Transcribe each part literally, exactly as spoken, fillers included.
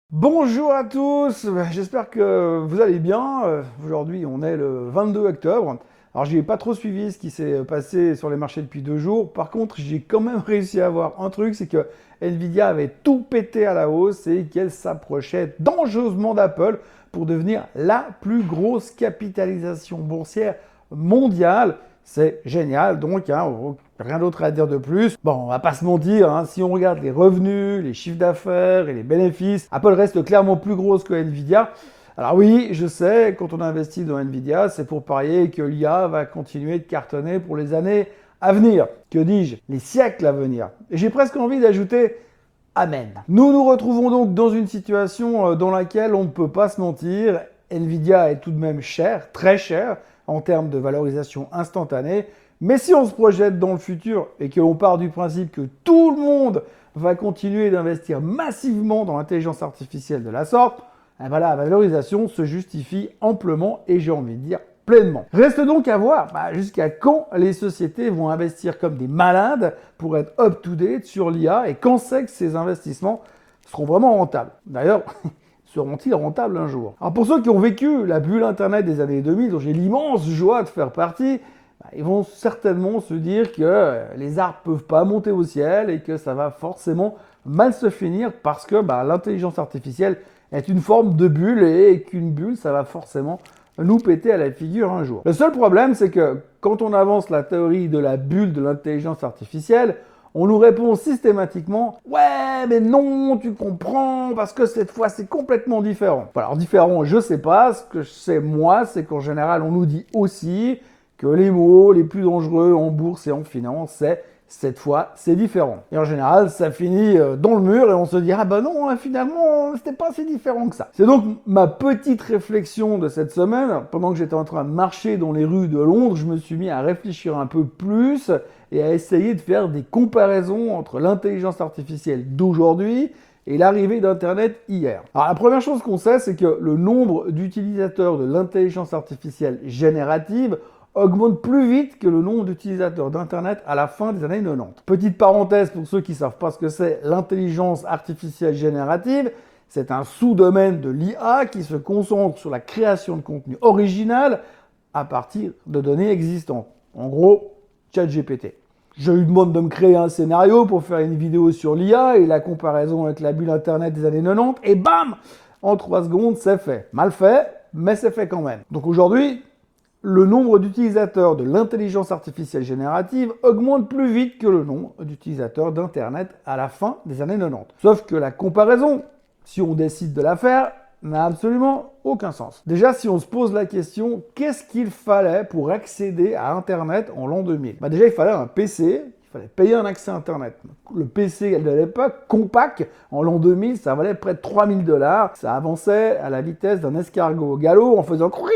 Bonjour à tous, j'espère que vous allez bien. Aujourd'hui, on est le vingt-deux octobre. Alors, je n'ai pas trop suivi ce qui s'est passé sur les marchés depuis deux jours. Par contre, j'ai quand même réussi à voir un truc, c'est que Nvidia avait tout pété à la hausse et qu'elle s'approchait dangereusement d'Apple pour devenir la plus grosse capitalisation boursière mondiale. C'est génial, donc hein, rien d'autre à dire de plus. Bon, on va pas se mentir, hein, si on regarde les revenus, les chiffres d'affaires et les bénéfices, Apple reste clairement plus grosse que Nvidia. Alors oui, je sais, quand on investit dans Nvidia, c'est pour parier que l'I A va continuer de cartonner pour les années à venir. Que dis-je? Les siècles à venir. Et j'ai presque envie d'ajouter Amen. Nous nous retrouvons donc dans une situation dans laquelle on ne peut pas se mentir. Nvidia est tout de même cher, très cher, en termes de valorisation instantanée. Mais si on se projette dans le futur et que l'on part du principe que tout le monde va continuer d'investir massivement dans l'intelligence artificielle de la sorte, eh ben la valorisation se justifie amplement et j'ai envie de dire pleinement. Reste donc à voir bah, jusqu'à quand les sociétés vont investir comme des malades pour être up-to-date sur l'I A et quand c'est que ces investissements seront vraiment rentables. D'ailleurs, seront-ils rentables un jour? Alors pour ceux qui ont vécu la bulle Internet des années deux mille, dont j'ai l'immense joie de faire partie, bah, ils vont certainement se dire que les arbres ne peuvent pas monter au ciel et que ça va forcément mal se finir parce que bah, l'intelligence artificielle est une forme de bulle et qu'une bulle, ça va forcément nous péter à la figure un jour. Le seul problème, c'est que quand on avance la théorie de la bulle de l'intelligence artificielle, on nous répond systématiquement « Ouais, mais non, tu comprends, parce que cette fois, c'est complètement différent. » Alors, différent, je sais pas. Ce que je sais, moi, c'est qu'en général, on nous dit aussi que les mots les plus dangereux en bourse et en finance, c'est « cette fois, c'est différent ». Et en général, ça finit dans le mur et on se dit « Ah ben non, finalement, c'était pas si différent que ça ». C'est donc ma petite réflexion de cette semaine. Pendant que j'étais en train de marcher dans les rues de Londres, je me suis mis à réfléchir un peu plus et à essayer de faire des comparaisons entre l'intelligence artificielle d'aujourd'hui et l'arrivée d'Internet hier. Alors la première chose qu'on sait, c'est que le nombre d'utilisateurs de l'intelligence artificielle générative augmente plus vite que le nombre d'utilisateurs d'Internet à la fin des années quatre-vingt-dix. Petite parenthèse pour ceux qui ne savent pas ce que c'est l'intelligence artificielle générative, c'est un sous-domaine de l'I A qui se concentre sur la création de contenu original à partir de données existantes. En gros, ChatGPT. Je lui demande de me créer un scénario pour faire une vidéo sur l'I A et la comparaison avec la bulle Internet des années quatre-vingt-dix, et bam, en trois secondes, c'est fait. Mal fait, mais c'est fait quand même. Donc aujourd'hui, le nombre d'utilisateurs de l'intelligence artificielle générative augmente plus vite que le nombre d'utilisateurs d'Internet à la fin des années quatre-vingt-dix. Sauf que la comparaison, si on décide de la faire, n'a absolument aucun sens. Déjà, si on se pose la question, qu'est-ce qu'il fallait pour accéder à Internet en l'an deux mille? Bah déjà, il fallait un P C, il fallait payer un accès à Internet. Le P C de l'époque, compact, en l'an deux mille, ça valait près de trois mille dollars. Ça avançait à la vitesse d'un escargot au galop en faisant cri,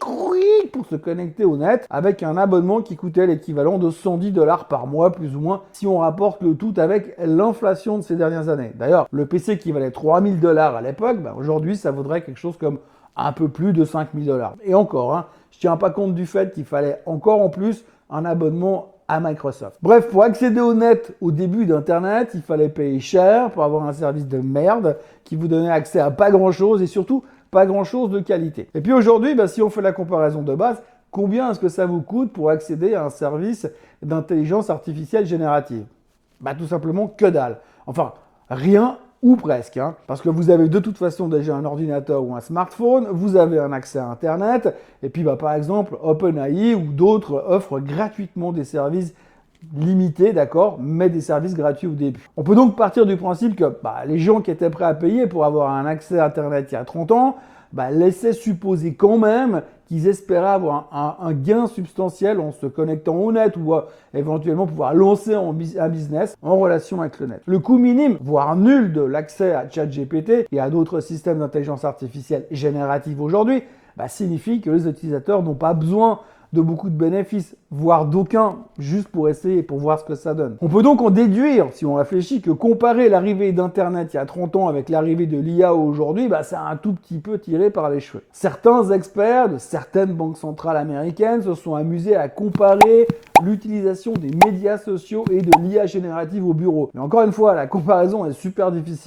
cri pour se connecter au net avec un abonnement qui coûtait l'équivalent de cent dix dollars par mois, plus ou moins, si on rapporte le tout avec l'inflation de ces dernières années. D'ailleurs, le P C qui valait trois mille dollars à l'époque, bah aujourd'hui, ça vaudrait quelque chose comme un peu plus de cinq mille dollars. Et encore, hein, je ne tiens pas compte du fait qu'il fallait encore en plus un abonnement à Microsoft. Bref, pour accéder au net au début d'Internet, il fallait payer cher pour avoir un service de merde qui vous donnait accès à pas grand-chose et surtout pas grand-chose de qualité. Et puis aujourd'hui, bah, si on fait la comparaison de base, combien est-ce que ça vous coûte pour accéder à un service d'intelligence artificielle générative? Bah, tout simplement que dalle. Enfin, rien ou presque, hein, parce que vous avez de toute façon déjà un ordinateur ou un smartphone, vous avez un accès à Internet, et puis bah, par exemple OpenAI ou d'autres offrent gratuitement des services limités, d'accord, mais des services gratuits au début. On peut donc partir du principe que bah, les gens qui étaient prêts à payer pour avoir un accès à Internet il y a trente ans, bah, laissaient supposer quand même qu'ils espéraient avoir un, un, un gain substantiel en se connectant au net ou à, éventuellement pouvoir lancer un business en relation avec le net. Le coût minime, voire nul de l'accès à ChatGPT et à d'autres systèmes d'intelligence artificielle générative aujourd'hui, bah, signifie que les utilisateurs n'ont pas besoin de beaucoup de bénéfices, voire d'aucun, juste pour essayer, pour voir ce que ça donne. On peut donc en déduire, si on réfléchit, que comparer l'arrivée d'Internet il y a trente ans avec l'arrivée de l'I A aujourd'hui, bah, c'est un tout petit peu tiré par les cheveux. Certains experts de certaines banques centrales américaines se sont amusés à comparer l'utilisation des médias sociaux et de l'I A générative au bureau. Mais encore une fois, la comparaison est super difficile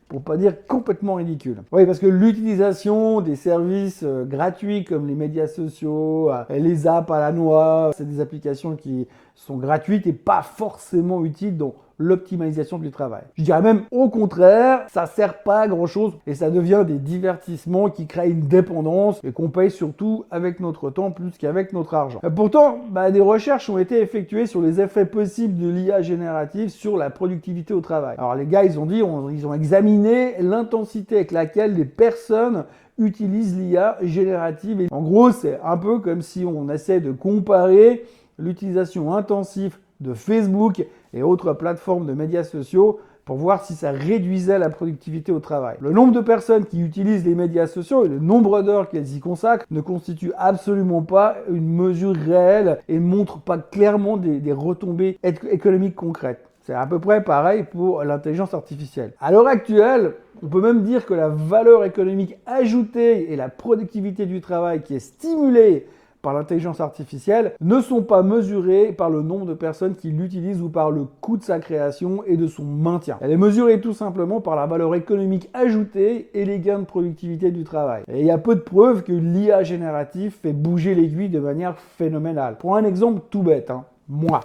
pour pas dire complètement ridicule. Oui, parce que l'utilisation des services euh, gratuits comme les médias sociaux, euh, les apps à la noix, c'est des applications qui sont gratuites et pas forcément utiles dans l'optimisation du travail. Je dirais même au contraire, ça sert pas à grand chose et ça devient des divertissements qui créent une dépendance et qu'on paye surtout avec notre temps plus qu'avec notre argent. Et pourtant, bah, des recherches ont été effectuées sur les effets possibles de l'I A générative sur la productivité au travail. Alors les gars, ils ont dit, on, ils ont examiné l'intensité avec laquelle les personnes utilisent l'I A générative. Et en gros, c'est un peu comme si on essaie de comparer l'utilisation intensive de Facebook et autres plateformes de médias sociaux pour voir si ça réduisait la productivité au travail. Le nombre de personnes qui utilisent les médias sociaux et le nombre d'heures qu'elles y consacrent ne constitue absolument pas une mesure réelle et ne montre pas clairement des, des retombées économiques concrètes. C'est à peu près pareil pour l'intelligence artificielle. À l'heure actuelle, on peut même dire que la valeur économique ajoutée et la productivité du travail qui est stimulée par l'intelligence artificielle ne sont pas mesurées par le nombre de personnes qui l'utilisent ou par le coût de sa création et de son maintien. Elle est mesurée tout simplement par la valeur économique ajoutée et les gains de productivité du travail. Et il y a peu de preuves que l'I A générative fait bouger l'aiguille de manière phénoménale. Pour un exemple tout bête, hein, moi.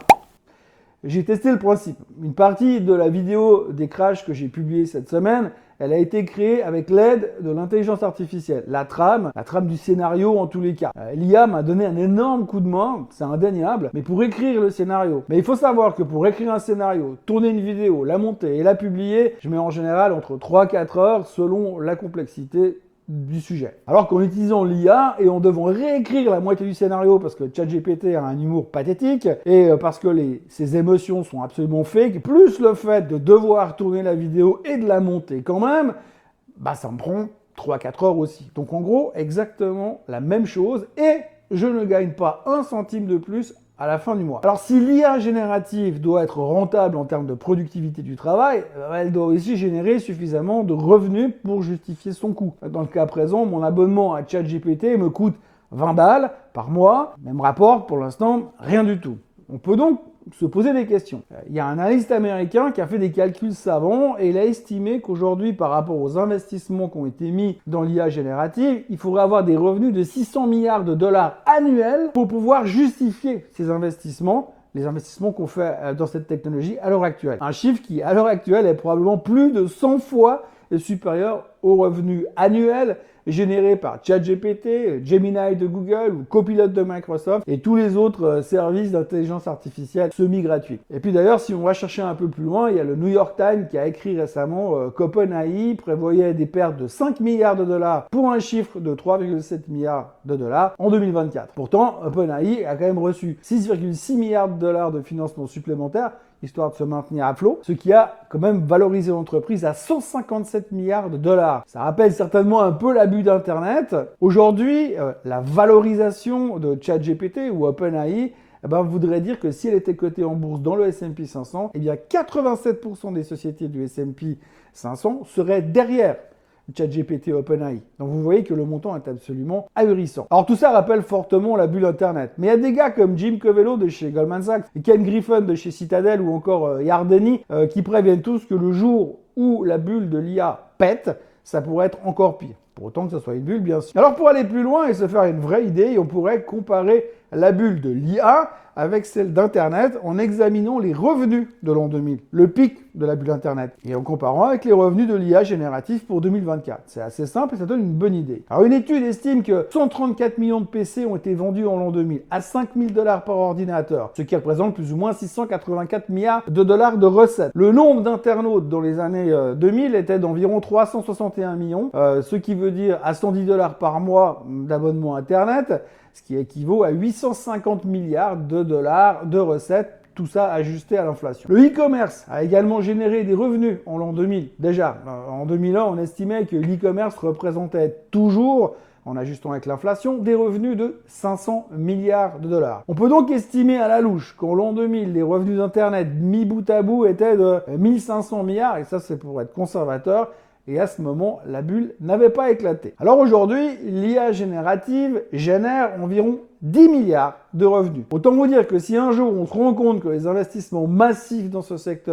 J'ai testé le principe. Une partie de la vidéo des crashs que j'ai publiée cette semaine, elle a été créée avec l'aide de l'intelligence artificielle. La trame, la trame du scénario en tous les cas. Euh, L'I A m'a donné un énorme coup de main, c'est indéniable, mais pour écrire le scénario. Mais il faut savoir que pour écrire un scénario, tourner une vidéo, la monter et la publier, je mets en général entre trois à quatre heures selon la complexité du sujet. Alors qu'en utilisant l'I A et en devant réécrire la moitié du scénario parce que ChatGPT a un humour pathétique et parce que les, ses émotions sont absolument fake, plus le fait de devoir tourner la vidéo et de la monter quand même, bah ça me prend trois à quatre heures aussi. Donc en gros, exactement la même chose et je ne gagne pas un centime de plus à la fin du mois. Alors si l'I A générative doit être rentable en termes de productivité du travail, elle doit aussi générer suffisamment de revenus pour justifier son coût. Dans le cas présent, mon abonnement à ChatGPT me coûte vingt balles par mois, même rapport pour l'instant, rien du tout. On peut donc se poser des questions. Il y a un analyste américain qui a fait des calculs savants et il a estimé qu'aujourd'hui, par rapport aux investissements qui ont été mis dans l'I A générative, il faudrait avoir des revenus de six cents milliards de dollars annuels pour pouvoir justifier ces investissements, les investissements qu'on fait dans cette technologie à l'heure actuelle. Un chiffre qui, à l'heure actuelle, est probablement plus de cent fois supérieur aux revenus annuels générés par ChatGPT, Gemini de Google ou Copilot de Microsoft et tous les autres services d'intelligence artificielle semi-gratuits. Et puis d'ailleurs, si on va chercher un peu plus loin, il y a le New York Times qui a écrit récemment euh, qu'OpenAI prévoyait des pertes de cinq milliards de dollars pour un chiffre de trois virgule sept milliards de dollars en deux mille vingt-quatre. Pourtant, OpenAI a quand même reçu six virgule six milliards de dollars de financement supplémentaire histoire de se maintenir à flot, ce qui a quand même valorisé l'entreprise à cent cinquante-sept milliards de dollars. Ça rappelle certainement un peu l'abus d'Internet. Aujourd'hui, euh, la valorisation de ChatGPT ou OpenAI eh ben, voudrait dire que si elle était cotée en bourse dans le S and P cinq cents, eh bien quatre-vingt-sept pour cent des sociétés du S and P cinq cents seraient derrière ChatGPT OpenAI. Donc vous voyez que le montant est absolument ahurissant. Alors tout ça rappelle fortement la bulle Internet. Mais il y a des gars comme Jim Covello de chez Goldman Sachs, et Ken Griffin de chez Citadel ou encore euh, Yardeni euh, qui préviennent tous que le jour où la bulle de l'I A pète, ça pourrait être encore pire. Pour autant que ce soit une bulle, bien sûr. Alors pour aller plus loin et se faire une vraie idée, on pourrait comparer la bulle de l'I A avec celle d'Internet en examinant les revenus de l'an deux mille, le pic de la bulle Internet, et en comparant avec les revenus de l'I A génératif pour deux mille vingt-quatre. C'est assez simple et ça donne une bonne idée. Alors une étude estime que cent trente-quatre millions de P C ont été vendus en l'an deux mille à cinq mille dollars par ordinateur, ce qui représente plus ou moins six cent quatre-vingt-quatre milliards de dollars de recettes. Le nombre d'internautes dans les années deux mille était d'environ trois cent soixante et un millions, euh, ce qui veut dire à cent dix dollars par mois d'abonnement Internet, ce qui équivaut à huit cent cinquante milliards de dollars de recettes, tout ça ajusté à l'inflation. Le e-commerce a également généré des revenus en l'an deux mille. Déjà, en deux mille un, on estimait que l'e-commerce représentait toujours, en ajustant avec l'inflation, des revenus de cinq cents milliards de dollars. On peut donc estimer à la louche qu'en l'an deux mille, les revenus d'Internet mis bout à bout étaient de mille cinq cents milliards, et ça c'est pour être conservateur. Et à ce moment, la bulle n'avait pas éclaté. Alors aujourd'hui, l'I A générative génère environ dix milliards de revenus. Autant vous dire que si un jour on se rend compte que les investissements massifs dans ce secteur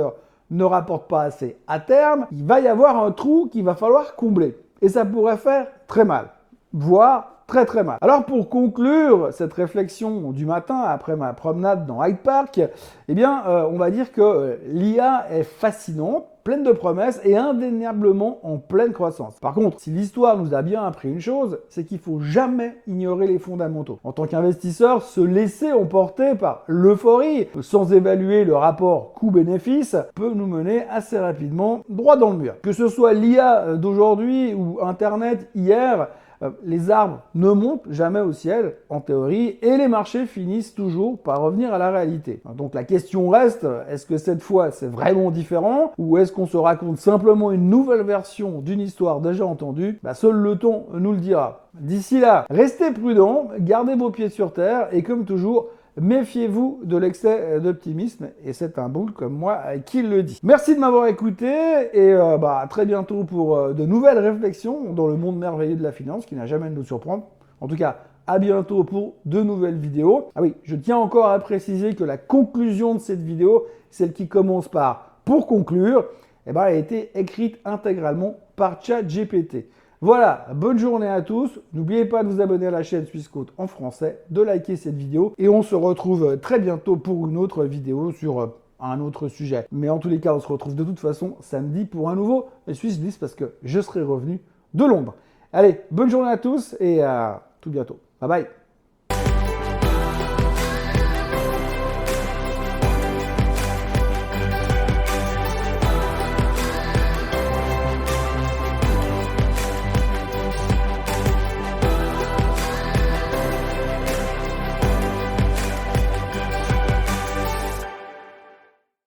ne rapporte pas assez à terme, il va y avoir un trou qu'il va falloir combler. Et ça pourrait faire très mal, voire très très mal. Alors pour conclure cette réflexion du matin après ma promenade dans Hyde Park, eh bien euh, on va dire que l'I A est fascinante, pleine de promesses et indéniablement en pleine croissance. Par contre, si l'histoire nous a bien appris une chose, c'est qu'il faut jamais ignorer les fondamentaux. En tant qu'investisseur, se laisser emporter par l'euphorie sans évaluer le rapport coût-bénéfice peut nous mener assez rapidement droit dans le mur. Que ce soit l'I A d'aujourd'hui ou Internet hier, les arbres ne montent jamais au ciel, en théorie, et les marchés finissent toujours par revenir à la réalité. Donc la question reste, est-ce que cette fois c'est vraiment différent, ou est-ce qu'on se raconte simplement une nouvelle version d'une histoire déjà entendue? Bah, seul le temps nous le dira. D'ici là, restez prudents, gardez vos pieds sur terre, et comme toujours, méfiez-vous de l'excès d'optimisme, et c'est un boule comme moi qui le dit. Merci de m'avoir écouté, et euh, bah, à très bientôt pour euh, de nouvelles réflexions dans le monde merveilleux de la finance qui n'a jamais de nous surprendre. En tout cas, à bientôt pour de nouvelles vidéos. Ah oui, je tiens encore à préciser que la conclusion de cette vidéo, celle qui commence par « pour conclure », eh ben, a été écrite intégralement par ChatGPT. Voilà, bonne journée à tous. N'oubliez pas de vous abonner à la chaîne Swissquote en français, de liker cette vidéo et on se retrouve très bientôt pour une autre vidéo sur un autre sujet. Mais en tous les cas, on se retrouve de toute façon samedi pour un nouveau Swiss Bliss parce que je serai revenu de Londres. Allez, bonne journée à tous et à tout bientôt. Bye bye.